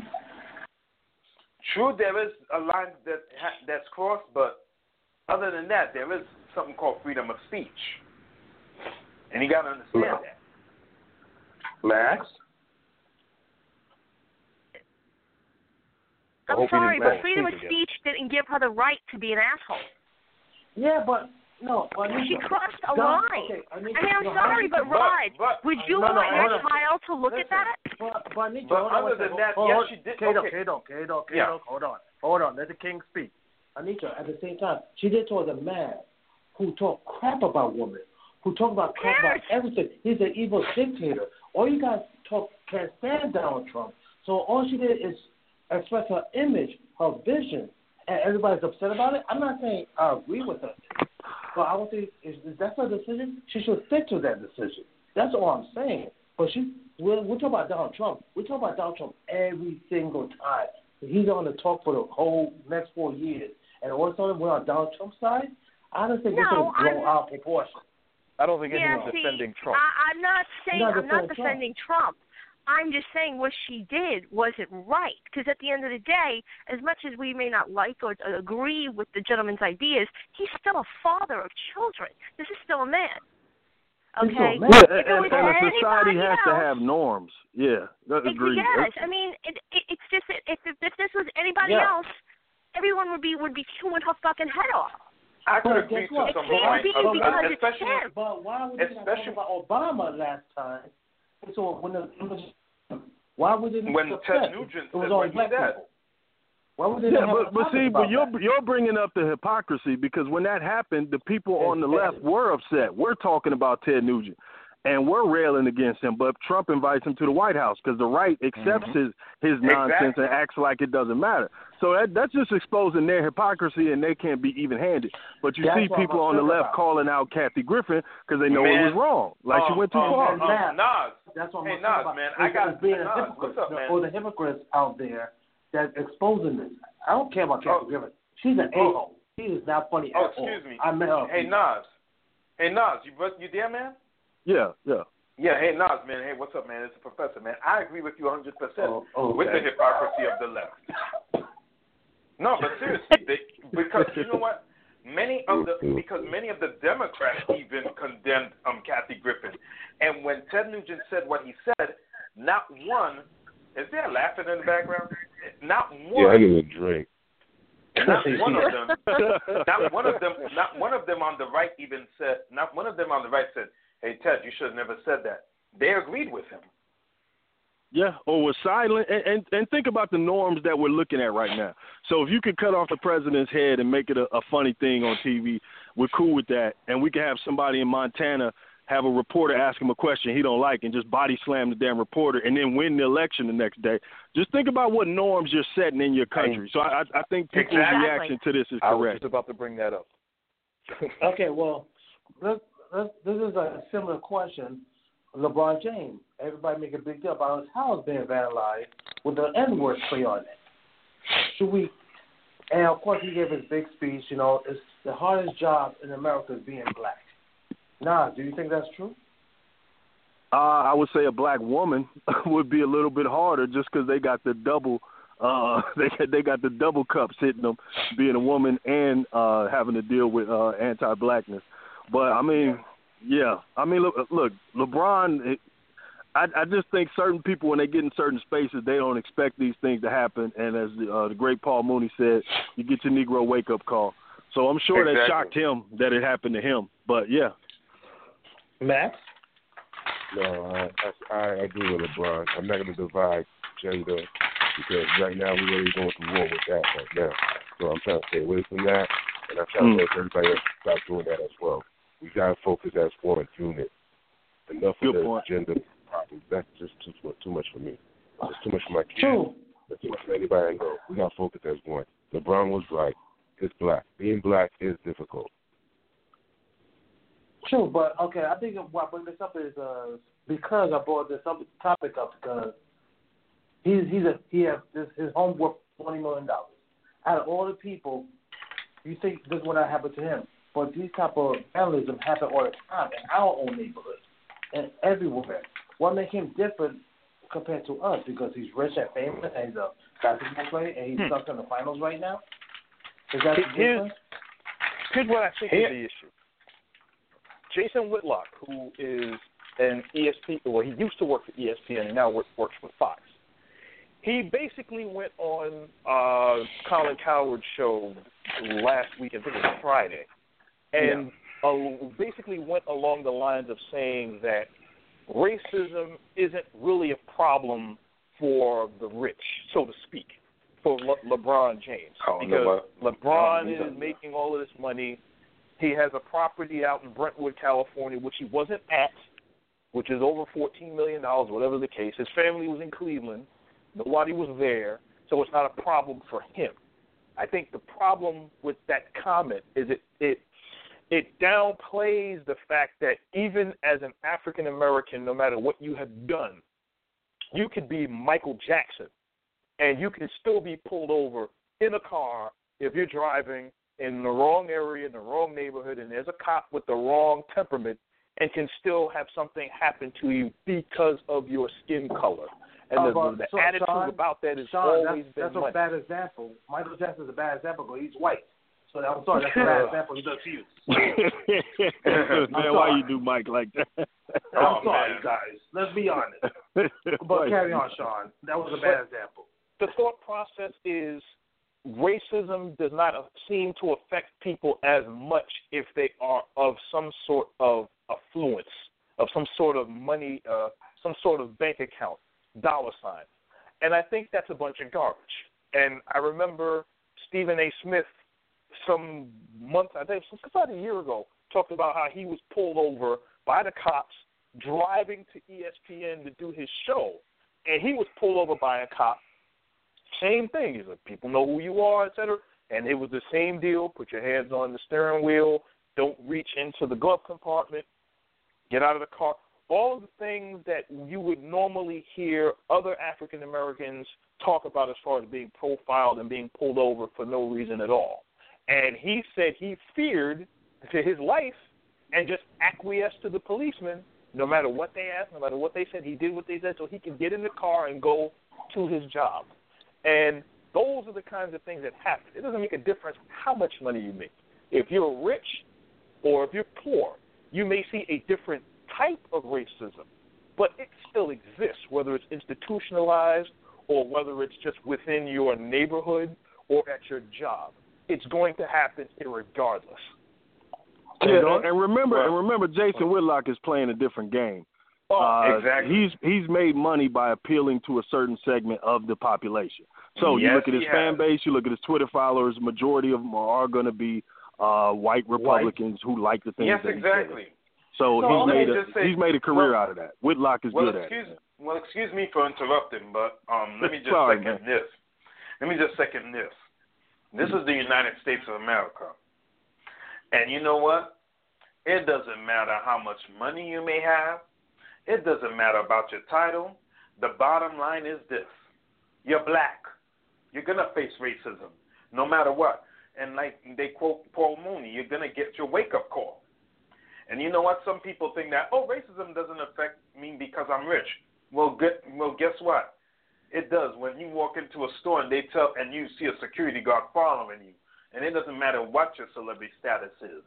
True, there is a line that's crossed, but other than that, there is something called freedom of speech. And you got to understand that. Max? I'm sorry, but freedom of speech didn't give her the right to be an asshole. Yeah, but no, Anitra, she crossed a line. Okay, I mean, I'm sorry, but Rod, would you want your child to look at that? But Anitra, But other than that, yes, she did. Kato, hold on. Let the king speak. Anitra, at the same time, she did towards a man who talked crap about women, who talked about crap about everything. He's an evil dictator. All you guys can't stand Donald Trump. So all she did is express her image, her vision, and everybody's upset about it. I'm not saying I agree with her, but I don't think if that's her decision, she should stick to that decision. That's all I'm saying. But we're talking about Donald Trump. We're talking about Donald Trump every single time. He's on the talk for the whole next 4 years. And all of a sudden we're on Donald Trump's side? I don't think this is blown out of proportion. I don't think anyone's defending Trump. I'm not defending Trump. I'm just saying what she did wasn't right. Because at the end of the day, as much as we may not like or agree with the gentleman's ideas, he's still a father of children. This is still a man. Okay? Yeah, and a society has to have norms. Yeah, agreed. Yes, I mean, it's just if this was anybody else, everyone would be chewing her fucking head off. I could agree to some point, especially. But why would you talk about Obama last time? So why was it? When Ted Nugent said what he said. Why would they but you're bringing up the hypocrisy because when that happened, the people on the left were upset. We're talking about Ted Nugent, and we're railing against him. But Trump invites him to the White House because the right accepts his nonsense and acts like it doesn't matter. So that's just exposing their hypocrisy, and they can't be even-handed. But you see people on the left calling out Kathy Griffin because they know it was wrong. Like she went too far. Nas. That's what I'm talking about. Man, I got being Nas. a hypocrite. What's up, man? Or the hypocrites out there that exposing this. I don't care about Kathy Griffin. She's an a-hole. She is not funny at all. Excuse me. I met her. Hey, Nas, you there, man? Yeah. Yeah, hey, Nas, man. Hey, what's up, man? It's the professor, man. I agree with you 100% with the hypocrisy of the left. No, but seriously, because you know what? Many of the Democrats even condemned Kathy Griffin. And when Ted Nugent said what he said, not one – is there laughing in the background? Not one. Yeah, I need a drink. Not one of them. Not one of them on the right even said. Not one of them on the right said, "Hey Ted, you should have never said that." They agreed with him. Yeah, or was silent. And think about the norms that we're looking at right now. So if you could cut off the president's head and make it a funny thing on TV, we're cool with that. And we could have somebody in Montana have a reporter ask him a question he don't like and just body slam the damn reporter and then win the election the next day. Just think about what norms you're setting in your country. So I think people's reaction to this is correct. I was just about to bring that up. Okay, well, this is a similar question. LeBron James, everybody make a big deal about his house being vandalized with the N-word spray on it. Should we? And of course, he gave his big speech. You know, it's the hardest job in America is being black. Do you think that's true? I would say a black woman would be a little bit harder just because they got the double. They got the double cups hitting them, being a woman and having to deal with anti-blackness. But I mean, yeah. I mean, look, LeBron. I just think certain people, when they get in certain spaces, they don't expect these things to happen. And as the great Paul Mooney said, you get your Negro wake-up call. So I'm sure that shocked him that it happened to him. But yeah. Max? No, I agree with LeBron. I'm not going to divide gender because right now we're really going to war with that right now. So I'm trying to stay away from that, and I'm trying to let everybody else stop doing that as well. We got to focus as one unit. Enough of the gender problems. That's just too much for me. It's too much for my kids. True. It's too much for anybody I know. We got to focus as one. LeBron was right. It's black. Being black is difficult. True, but okay, I think why I bring this up is because I brought this topic up because he has his home worth $20 million. Out of all the people, you think this would not happen to him, but these type of vandalism happen all the time in our own neighborhood and everywhere. What makes him different compared to us? Because he's rich and famous and he's a basketball player and he's stuck in the finals right now. Is that the difference? Here's what I think is the issue. Jason Whitlock, who is an ESPN, well, he used to work for ESPN and now works for Fox. He basically went on Colin Cowherd's show last week, I think it was Friday, and basically went along the lines of saying that racism isn't really a problem for the rich, so to speak, for LeBron James. Because LeBron is making all of this money. He has a property out in Brentwood, California, which he wasn't at, which is over $14 million, whatever the case. His family was in Cleveland. Nobody was there, so it's not a problem for him. I think the problem with that comment is it downplays the fact that even as an African American, no matter what you have done, you could be Michael Jackson, and you can still be pulled over in a car if you're driving in the wrong area, in the wrong neighborhood, and there's a cop with the wrong temperament, and can still have something happen to you because of your skin color. And the attitude Sean, about that is always been that's money. a bad example. Michael Jackson's a bad example because he's white. So I'm sorry, that's a bad example he does to you. Man, why you do Mike like that? I'm sorry, guys. Let's be honest. But carry on, Sean. That was a bad example. The thought process is racism does not seem to affect people as much if they are of some sort of affluence, of some sort of money, some sort of bank account, dollar sign. And I think that's a bunch of garbage. And I remember Stephen A. Smith some months, I think about a year ago, talked about how he was pulled over by the cops driving to ESPN to do his show. And he was pulled over by a cop. Same thing. He's like, people know who you are, et cetera. And it was the same deal. Put your hands on the steering wheel. Don't reach into the glove compartment. Get out of the car. All of the things that you would normally hear other African Americans talk about as far as being profiled and being pulled over for no reason at all. And he said he feared to his life and just acquiesced to the policeman no matter what they asked, no matter what they said. He did what they said so he could get in the car and go to his job. And those are the kinds of things that happen. It doesn't make a difference how much money you make. If you're rich or if you're poor, you may see a different type of racism, but it still exists, whether it's institutionalized or whether it's just within your neighborhood or at your job. It's going to happen irregardless. Yeah, and remember, Jason Whitlock is playing a different game. Exactly. He's made money by appealing to a certain segment of the population. So you look at his fan base, you look at his Twitter followers. Majority of them are going to be white Republicans who like the things. Yes, that exactly. He so he's made a career out of that. Whitlock is good at it. Well, excuse me for interrupting, but let me just second this. This is the United States of America. And you know what? It doesn't matter how much money you may have. It doesn't matter about your title. The bottom line is this. You're black. You're going to face racism no matter what. And like they quote Paul Mooney, you're going to get your wake-up call. And you know what? Some people think that, racism doesn't affect me because I'm rich. Well, guess what? It does. When you walk into a store and you see a security guard following you, and it doesn't matter what your celebrity status is.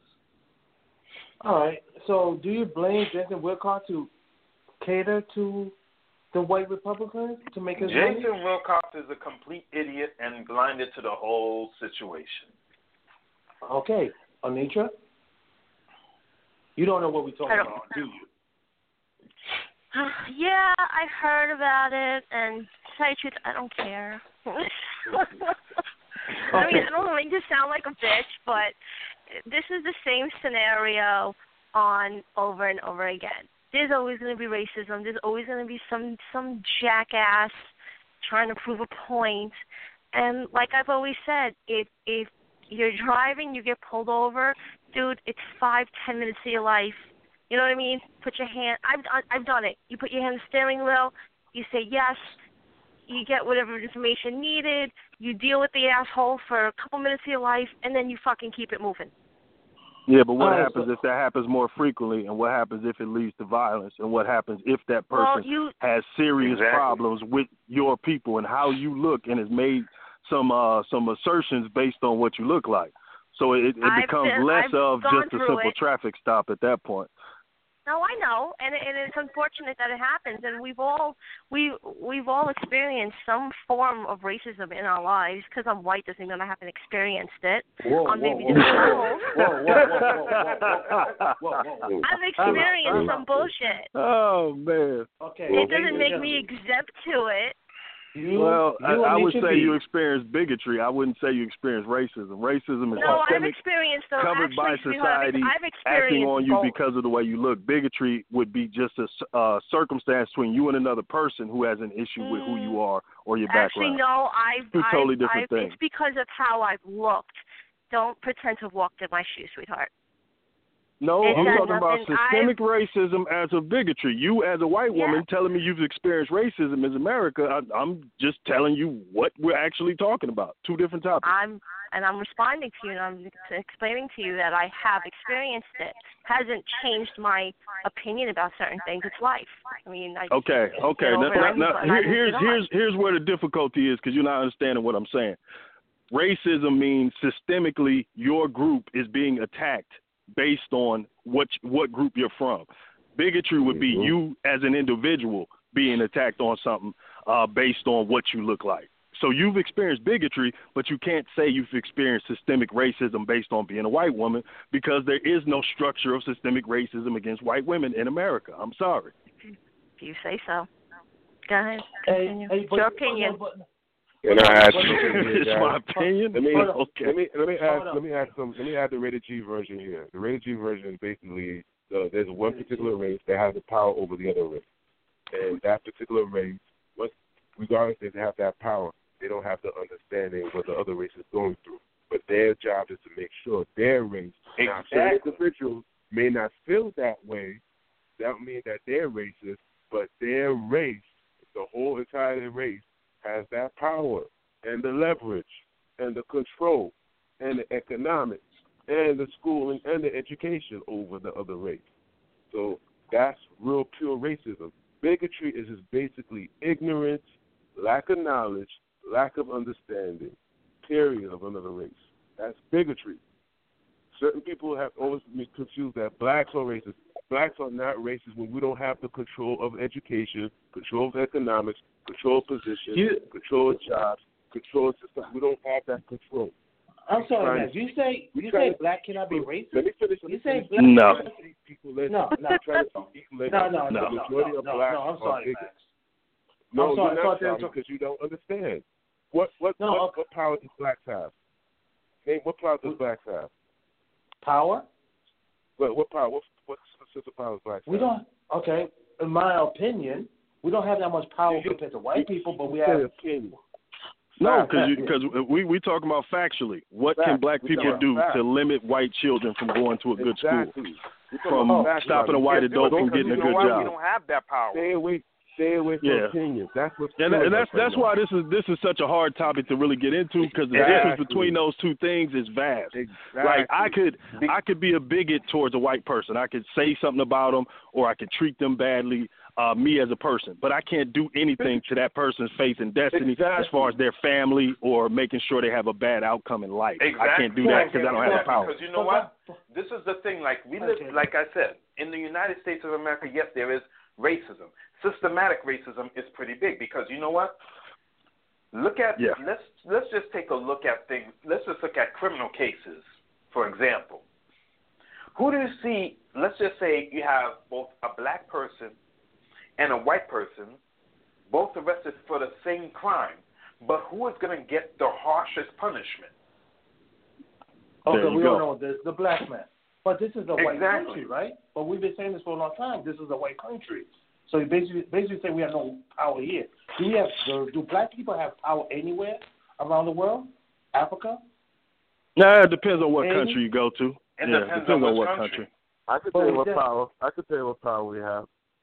All right. So do you blame Jason Wilcox to cater to the white Republicans to make his money? Jason Wilcox is a complete idiot and blinded to the whole situation. Okay. Anitra? You don't know what we're talking about, do you? Yeah, I've heard about it, and to tell you the truth, I don't care. I mean, I don't mean to sound like a bitch, but this is the same scenario on over and over again. There's always going to be racism. There's always going to be some jackass trying to prove a point. And like I've always said, if you're driving, you get pulled over, dude, it's 5-10 minutes of your life. You know what I mean? Put your hand. I've done it. You put your hand on the steering wheel. You say yes. You get whatever information needed. You deal with the asshole for a couple minutes of your life, and then you fucking keep it moving. Yeah, but what happens if that happens more frequently, and what happens if it leads to violence, and what happens if that person has serious problems with your people and how you look and has made some assertions based on what you look like. So it becomes less of just a simple traffic stop at that point. No, I know, and it's unfortunate that it happens, and we've all experienced some form of racism in our lives. Because I'm white doesn't mean I haven't experienced it. On maybe different levels. Whoa. I've experienced some bullshit. Oh man. Okay. It doesn't make me exempt to it. I would say you experience bigotry. I wouldn't say you experience racism. Racism is I've experienced those. covered by society acting on you because of the way you look. Bigotry would be just a circumstance between you and another person who has an issue with who you are or your background. Actually, no, Two totally different things. It's because of how I've looked. Don't pretend to walk in my shoes, sweetheart. No, I'm talking about systemic racism as a bigotry. You, as a white woman, telling me you've experienced racism in America, I'm just telling you what we're actually talking about. Two different topics. I'm responding to you, and I'm explaining to you that I have experienced it. Hasn't changed my opinion about certain things. It's life. I mean, okay. Now, here's where the difficulty is because you're not understanding what I'm saying. Racism means systemically your group is being attacked based on what group you're from. Bigotry would be you as an individual being attacked on something based on what you look like. So you've experienced bigotry, but you can't say you've experienced systemic racism based on being a white woman because there is no structure of systemic racism against white women in America. I'm sorry. If you say so. Go ahead. Continue. It's your opinion. And I add it's my opinion. Let me add the rated G version here. The rated G version is basically there's one particular race that has the power over the other race, and that particular race, regardless if they have that power, they don't have the understanding what the other race is going through. But their job is to make sure their race. Now, certain individuals may not feel that way. That don't mean that they're racist, but their race, the whole entire race, has that power and the leverage and the control and the economics and the schooling and the education over the other race. So that's real pure racism. Bigotry is just basically ignorance, lack of knowledge, lack of understanding, period, of another race. That's bigotry. Certain people have always been confused that blacks are racist. Blacks are not racist when we don't have the control of education, control of economics, control of position, control of jobs, control of system. We don't have that control. I'm sorry, man. You say black cannot be racist? Let me finish. You say black no. No. I'm sorry, Max. No, you're not sorry because you don't understand. What power does blacks have? Name what power does blacks have? Power? What power? What sense of power does blacks have? We don't. Okay, in my opinion, we don't have that much power compared to white people, but we have. Opinion. No, because we talking about factually. What can black people do to limit white children from going to a good school, from stopping a white adult from getting a good job? We don't have that power. Stay away from opinions. That's what. And that's why this is such a hard topic to really get into because the difference between those two things is vast. Exactly. Like I could be a bigot towards a white person. I could say something about them, or I could treat them badly. Me as a person, but I can't do anything to that person's faith and destiny as far as their family or making sure they have a bad outcome in life. Exactly. I can't do that because I don't have the power. Because you know what? This is the thing. Like we live, like I said, in the United States of America. Yes, there is racism. Systematic racism is pretty big because you know what? Look at let's just take a look at things. Let's just look at criminal cases, for example. Who do you see? Let's just say you have both a black person and a white person, both arrested for the same crime, but who is going to get the harshest punishment? Okay, we all know this, the black man. But this is a white country, right? But we've been saying this for a long time. This is a white country. So you basically say we have no power here. Do black people have power anywhere around the world? Africa? No, it depends on what country you go to. It depends on what country. I could tell you what power we have.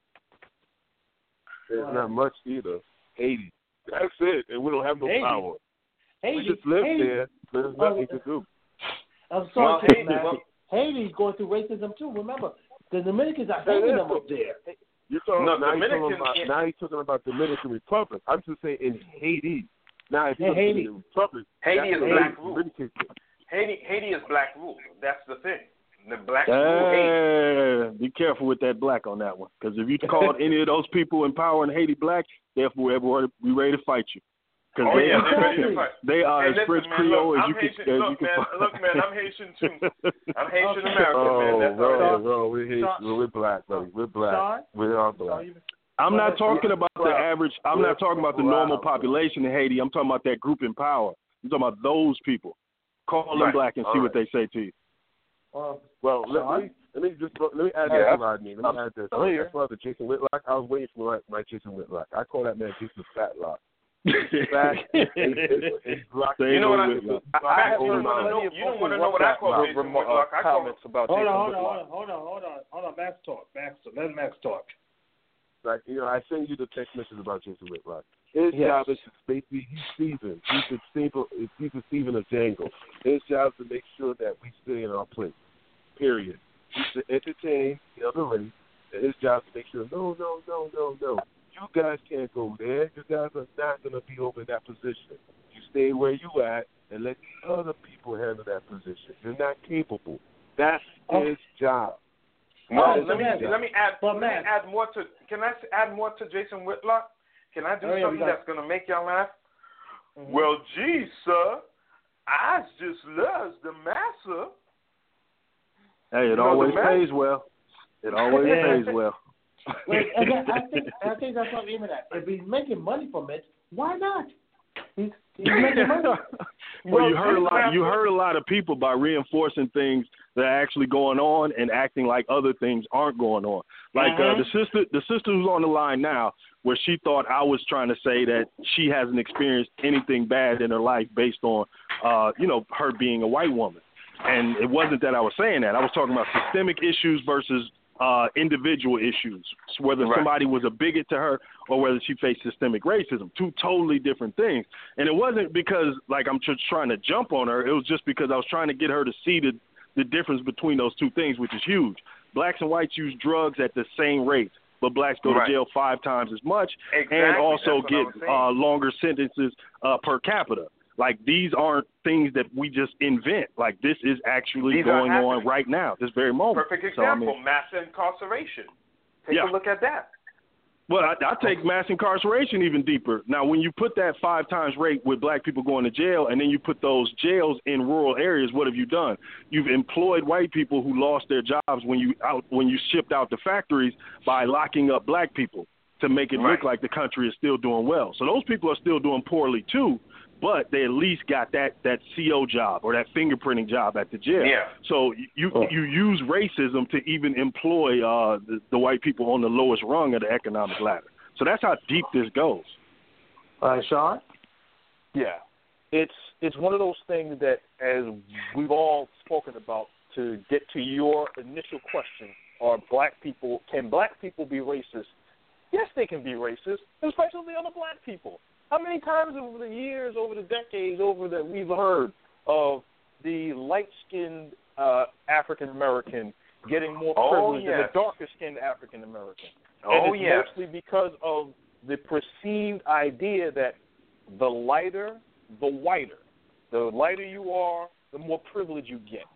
There's not much either. Haiti. That's it. And we don't have no power. We just live there. There's nothing to do. I'm sorry, Haiti's going through racism too. Remember, the Dominicans are hating them up there. You're talking now he's talking about Dominican Republic. I'm just saying in Haiti. Now if Haiti. Republic, Haiti is black rule. Haiti is black rule. That's the thing. The black people hate. Be careful with that black on that one, because if you called any of those people in power in Haiti black, they'll be ready to fight you. Because they're ready to fight. They are as French Creole as you can. Look, man, I'm Haitian too. I'm Haitian American, man. That's all. Bro, we're Haitian. We're black, buddy. We're black. We're all black. I'm not talking about the average. I'm not talking about the normal population in Haiti. I'm talking about that group in power. I'm talking about those people. Call them black and see what they say to you. Well, let me add this to Rodney. Let me add this. As far as the Jason Whitlock, I was waiting for my Jason Whitlock. I call that man Jason Fatlock. You know what I want to know what I call Jason Whitlock. I comments about Jason Whitlock. Hold on. Max talk. Let Max talk. Like, I send you the text message about Jason Whitlock. His job is basically he's Steven. He's the Steven of Django. His job is to make sure that we stay in our place. Period. He's to entertain the other race, and his job is to make sure no. You guys can't go there. You guys are not going to be over in that position. You stay where you at and let the other people handle that position. You're not capable. That's his job. Well, let me add more to. Can I add more to Jason Whitlock? Can I do something that's going to make y'all laugh? Mm-hmm. Well, gee, sir, I just loves the massa. Hey, it always pays well. It always pays well. Wait, I think that's what even that. If he's making money from it, why not? He's making money. Well, you heard a lot of people by reinforcing things that are actually going on and acting like other things aren't going on. Like the sister who's on the line now, where she thought I was trying to say that she hasn't experienced anything bad in her life based on, her being a white woman. And it wasn't that I was saying that. I was talking about systemic issues versus individual issues, whether somebody was a bigot to her or whether she faced systemic racism. Two totally different things. And it wasn't because, I'm just trying to jump on her. It was just because I was trying to get her to see the difference between those two things, which is huge. Blacks and whites use drugs at the same rate, but blacks go to jail 5 times as much and also get longer sentences per capita. Like, these aren't things that we just invent. Like, this is actually going on right now, this very moment. Perfect example, mass incarceration. Take a look at that. Well, I take mass incarceration even deeper. Now, when you put that 5 times rate with black people going to jail, and then you put those jails in rural areas, what have you done? You've employed white people who lost their jobs when you shipped out the factories by locking up black people to make it look like the country is still doing well. So those people are still doing poorly too, but they at least got that CO job or that fingerprinting job at the jail. Yeah. So you use racism to even employ the white people on the lowest rung of the economic ladder. So that's how deep this goes. All right, Sean? Yeah. It's one of those things that, as we've all spoken about, to get to your initial question, can black people be racist? Yes, they can be racist, especially other black people. How many times over the years, over the decades, that we've heard of the light-skinned African American getting more privilege than the darker-skinned African American? And it's mostly because of the perceived idea that the lighter, the whiter. The lighter you are, the more privilege you get.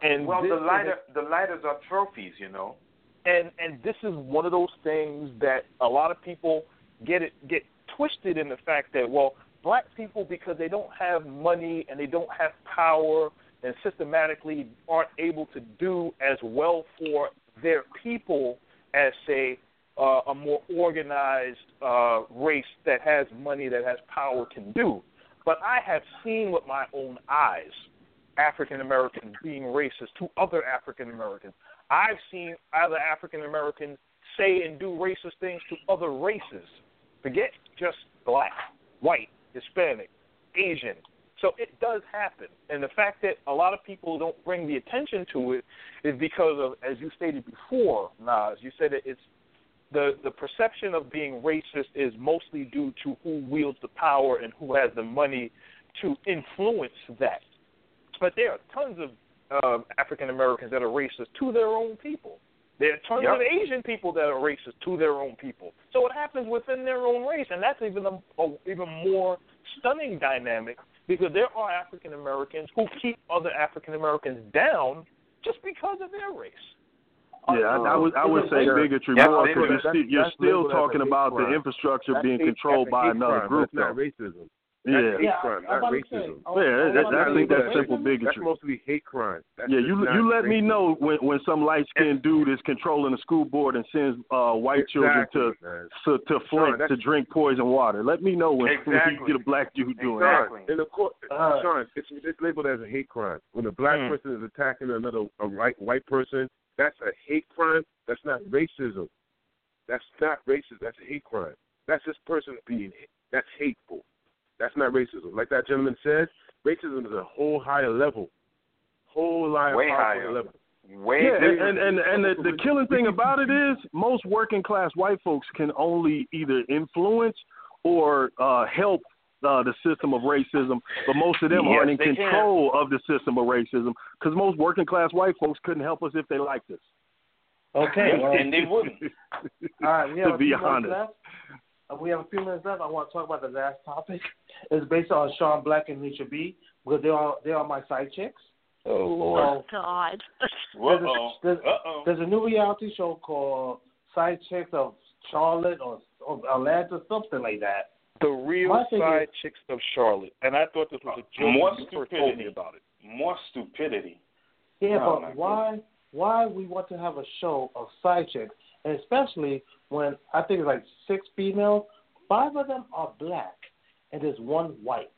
The lighters are trophies, And this is one of those things that a lot of people get twisted in the fact that, black people, because they don't have money and they don't have power and systematically aren't able to do as well for their people as, say, a more organized race that has money, that has power can do. But I have seen with my own eyes African Americans being racist to other African Americans. I've seen other African Americans say and do racist things to other races. Forget just black, white, Hispanic, Asian. So it does happen. And the fact that a lot of people don't bring the attention to it is because of, as you stated before, Nas, you said that it's the perception of being racist is mostly due to who wields the power and who has the money to influence that. But there are tons of African Americans that are racist to their own people. There are tons of Asian people that are racist to their own people. So it happens within their own race, and that's even even more stunning dynamic, because there are African Americans who keep other African Americans down just because of their race. Yeah, I would say bigotry more because you're still talking about the infrastructure being controlled by another group. That's not racism. That's hate crime, not racism. I think that's simple bigotry. That's mostly hate crime. You let me know when some light-skinned dude is controlling the school board and sends white children to Flint to drink poison water. Let me know when you get a black dude doing that. In the court, Sean, it's labeled as a hate crime. When a black person is attacking a white person, that's a hate crime. That's not racism. That's not racist. That's a hate crime. That's this person that's hateful. That's not racism. Like that gentleman said, racism is a whole higher level. Way higher level. And the killing thing about it is most working class white folks can only either influence or help the system of racism, but most of them aren't in control of the system of racism because most working class white folks couldn't help us if they liked us. Okay, and they wouldn't. All right, we have to be honest. We have a few minutes left. I want to talk about the last topic. It's based on Sean Black and Nisha B. Because they are my side chicks. Oh Lord! God. There's a new reality show called Side Chicks of Charlotte or Atlanta, something like that. The Real Side Chicks of Charlotte, and I thought this was a joke. More stupidity about it. More stupidity. Yeah, but why we want to have a show of side chicks, and especially when I think it's like 6 females, 5 of them are black, and there's 1 white.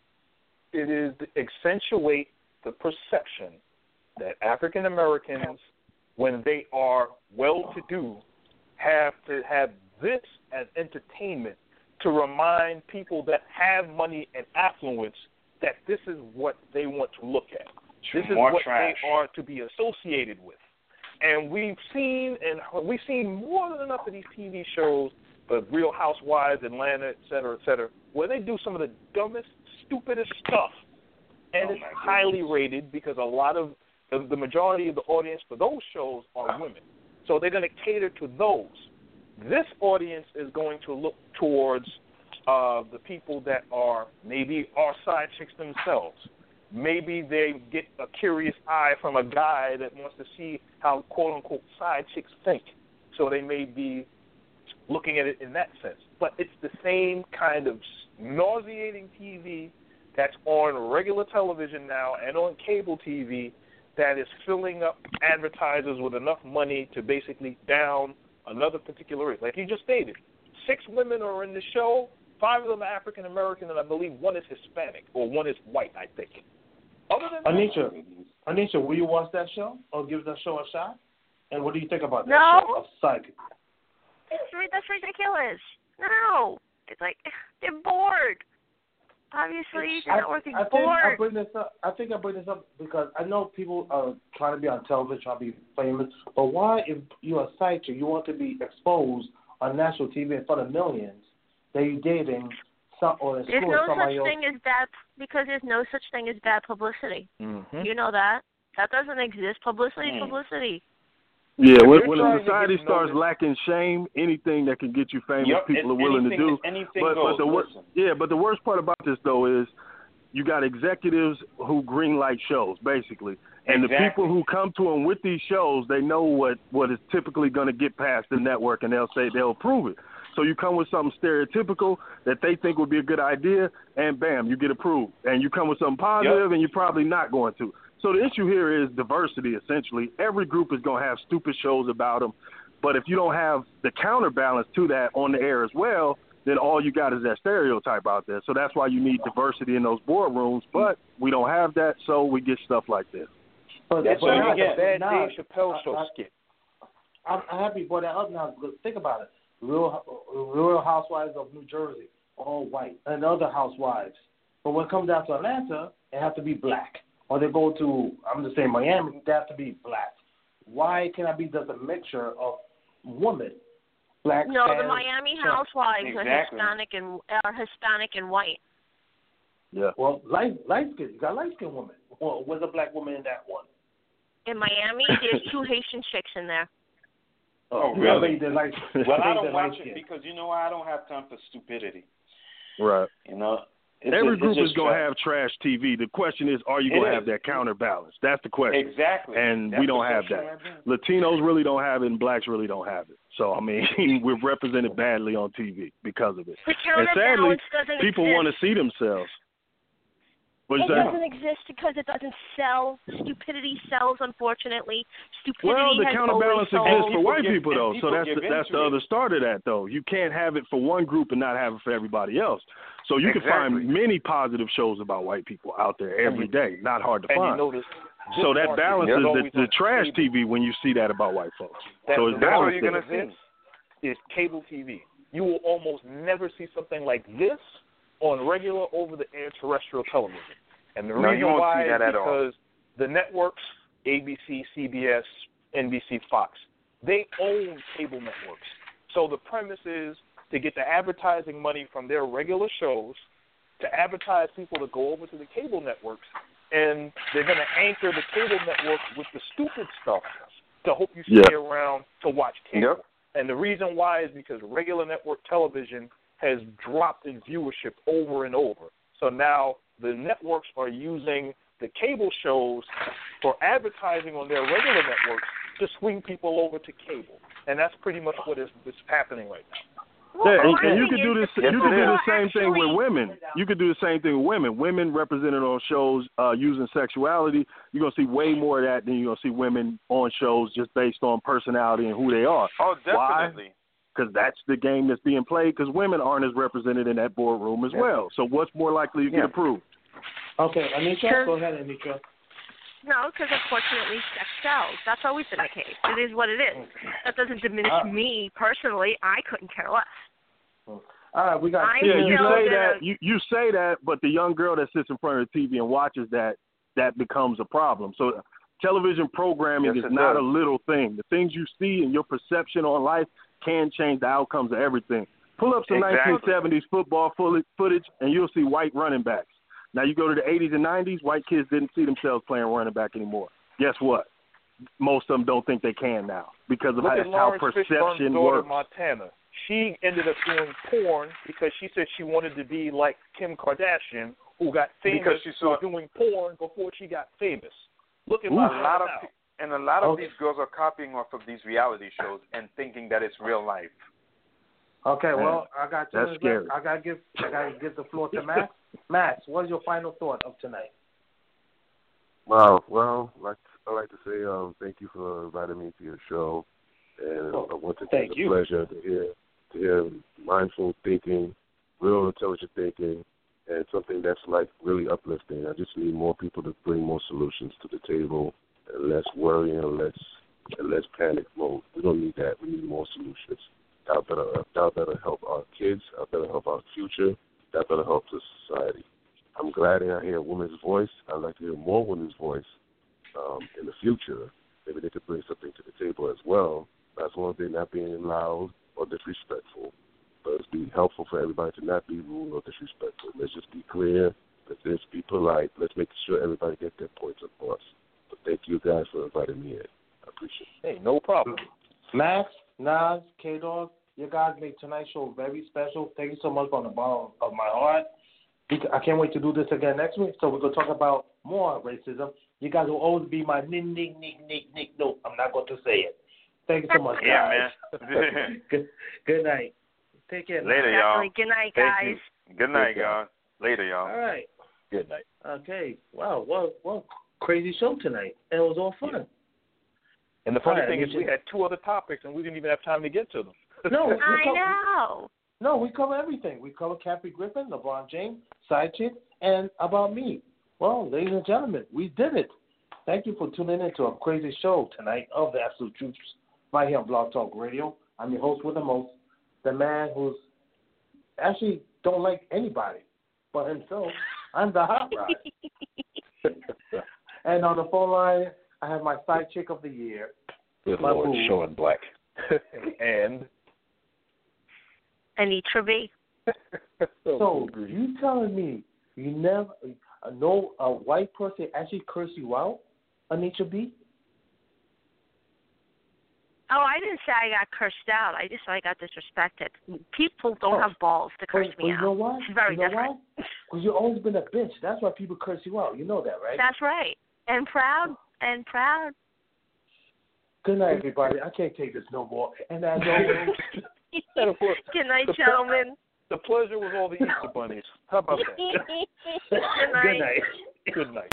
It is to accentuate the perception that African Americans, when they are well-to-do, have to have this as entertainment to remind people that have money and affluence that this is what they want to look at. This is what they are to be associated with. And we've seen more than enough of these TV shows, the Real Housewives, Atlanta, et cetera, where they do some of the dumbest, stupidest stuff. And it's highly rated because a lot of the majority of the audience for those shows are women. So they're going to cater to those. This audience is going to look towards the people that are maybe our side chicks themselves. Maybe they get a curious eye from a guy that wants to see how, quote-unquote, side chicks think. So they may be looking at it in that sense. But it's the same kind of nauseating TV that's on regular television now and on cable TV that is filling up advertisers with enough money to basically down another particular race. Like you just stated, 6 women are in the show, 5 of them are African American, and I believe 1 is Hispanic, or 1 is white, I think. Other than Anisha, will you watch that show or give that show a shot? And what do you think about that show of Psychic? That's ridiculous. No. It's like, they're bored. Obviously, they're not working bored. I think I bring this up because I know people are trying to be on television, trying to be famous, but why, if you're a side chick, you want to be exposed on national TV in front of millions that you're dating or in school or somebody else? Because there's no such thing as bad publicity. Mm-hmm. You know that. That doesn't exist. Publicity. Yeah, when a society starts lacking shame, anything that can get you famous, people are willing to do. But the worst part about this, though, is you got executives who greenlight shows, basically. And the people who come to them with these shows, they know what is typically going to get past the network, and they'll approve it. So you come with something stereotypical that they think would be a good idea, and bam, you get approved. And you come with something positive, and you're probably not going to. So the issue here is diversity, essentially. Every group is going to have stupid shows about them. But if you don't have the counterbalance to that on the air as well, then all you got is that stereotype out there. So that's why you need diversity in those boardrooms. But we don't have that, so we get stuff like this. That's why you get bad Dave Chappelle show skit. I'm happy for that up now. Think about it. Real Housewives of New Jersey, all white, and other housewives. But when it comes down to Atlanta, it has to be black. Or they go to, I'm just saying Miami, they have to be black. Why can't I be just a mixture of women? Black, no, Spanish, the Miami housewives are Hispanic and white. Yeah. Well, light skin. You got light skinned women. Well, where's a black woman in that one? In Miami, there's 2 Haitian chicks in there. Oh, really? Well, I don't watch it because I don't have time for stupidity. Right. Every group is going to have trash TV. The question is, are you going to have that counterbalance? That's the question. Exactly. And That's we don't have that. Latinos really don't have it, and blacks really don't have it. So, I mean, we're represented badly on TV because of it. And sadly, people want to see themselves. It doesn't exist because it doesn't sell. Stupidity sells, unfortunately. Well, the counterbalance exists for white people, though. So that's the other start of that, though. You can't have it for one group and not have it for everybody else. So you can find many positive shows about white people out there every day. Not hard to find. So that balances the trash TV when you see that about white folks. So it's that's what balanced. you're going to see is cable TV. You will almost never see something like this on regular over-the-air terrestrial television. And the reason why is because the networks, ABC, CBS, NBC, Fox, they own cable networks. So the premise is to get the advertising money from their regular shows to advertise people to go over to the cable networks, and they're going to anchor the cable networks with the stupid stuff to hope you stay around to watch cable. Yep. And the reason why is because regular network television has dropped in viewership over and over. So now the networks are using the cable shows for advertising on their regular networks to swing people over to cable. And that's pretty much what is happening right now. And you could do this. You could do the same thing with women. You could do the same thing with women. Women represented on shows using sexuality. You're gonna see way more of that than you're gonna see women on shows just based on personality and who they are. Oh, definitely. Why? Because that's the game that's being played. Because women aren't as represented in that boardroom as well. So what's more likely to get approved? Okay, Anitra, go ahead, Anitra. No, because unfortunately sex sells. That's always been the case. It is what it is. That doesn't diminish me personally. I couldn't care less. All right, we got. You say that. You say that, but the young girl that sits in front of the TV and watches that becomes a problem. So television programming is not a little thing. The things you see and your perception on life can change the outcomes of everything. Pull up some 1970s football footage, and you'll see white running backs. Now, you go to the 80s and 90s, white kids didn't see themselves playing running back anymore. Guess what? Most of them don't think they can now because of how perception works. Montana. She ended up doing porn because she said she wanted to be like Kim Kardashian, who got famous because she saw doing porn before she got famous. Look at a lot of these girls are copying off of these reality shows and thinking that it's real life. Okay, well, I got you. That's scary. I gotta give the floor to Max. Max, what is your final thought of tonight? Wow. Well, I like to say thank you for inviting me to your show, and once again, it's a pleasure to hear mindful thinking, real intelligent thinking, and something that's like really uplifting. I just need more people to bring more solutions to the table, and less worry and less panic mode. We don't need that. We need more solutions. That'll help our kids. That'll help our future. That'll help the society. I'm glad I hear a woman's voice. I'd like to hear more women's voice in the future. Maybe they could bring something to the table as well, as long as they're not being loud or disrespectful. But it's be helpful for everybody to not be rude or disrespectful. Let's just be clear. Let's just be polite. Let's make sure everybody gets their points across. But thank you guys for inviting me in. I appreciate it. Hey, no problem. Max, Nas, K-Dog, you guys made tonight's show very special. Thank you so much from the bottom of my heart. I can't wait to do this again next week. So we're going to talk about more racism. You guys will always be my nick. No, I'm not going to say it. Thank you so much, guys. Man. Good night. Take care. Later, y'all. Good night, guys. Good night, y'all. Later, y'all. All right. Good night. Okay. Wow. What crazy show tonight. It was all fun. Yeah. And the funny thing is we had two other topics, and we didn't even have time to get to them. No, I know. No, we cover everything. We cover Kathy Griffin, LeBron James, Side Chick, and about me. Well, ladies and gentlemen, we did it. Thank you for tuning in to a crazy show tonight of the Absolute Truth right here on Blog Talk Radio. I'm your host with the most, the man who's actually don't like anybody but himself. I'm the hot rod. And on the phone line, I have my side chick of the year. Good Lord, showing black. And Anitra B. So you telling me you never know a white person actually curse you out, Anitra B? Oh, I didn't say I got cursed out. I just said I got disrespected. People don't have balls to curse me out. You know why? It's very different. Because you've always been a bitch. That's why people curse you out. You know that, right? That's right. And proud. Good night, everybody. I can't take this no more. And I know. Good night, gentlemen. The pleasure was all the Easter bunnies. How about that? Good night. Good night. Good night.